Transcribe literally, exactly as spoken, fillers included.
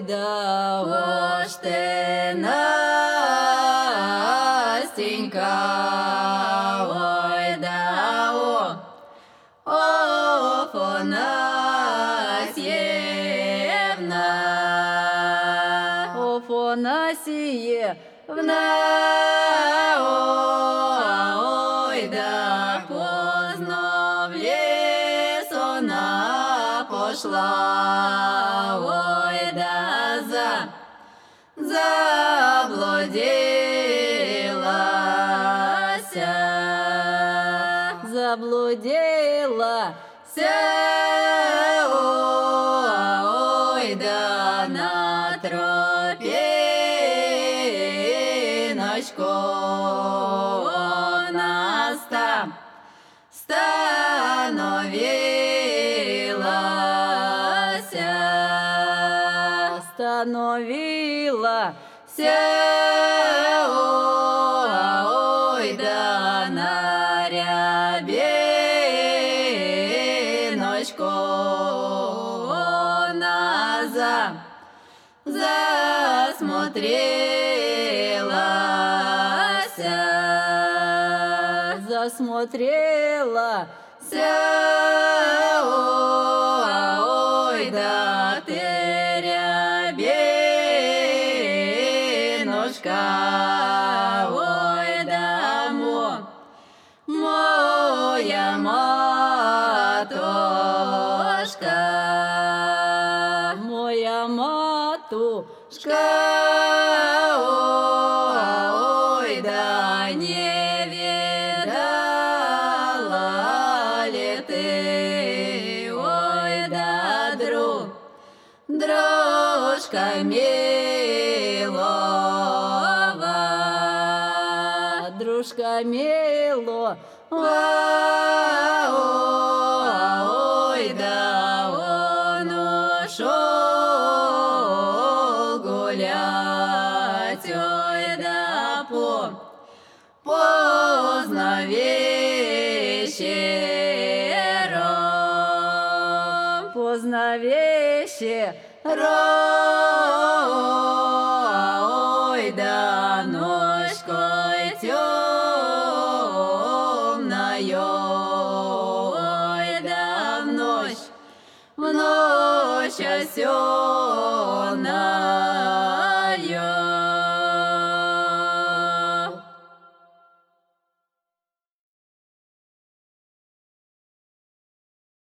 да уж ты, Настенька, ой да о, о, Афанасьевна, о, Афанасьевна, ой да поздно в лес она пошла, ой да за заблудилася, заблудилася, ой да на тропиночку наста становилася, становилася, ой да на рябиночку наза засмотрелася, засмотрелася, ой да ты рябинушка, ой да мо, моя матушка, моя матушка, ой да не видала ли ты, ой да друг, дружка милого, дружка милого, ой да он ушел гулять, ой да по поздно вечером, поздно вечером, ой да ночкой темною, ой да в ночь, в ночь осенною.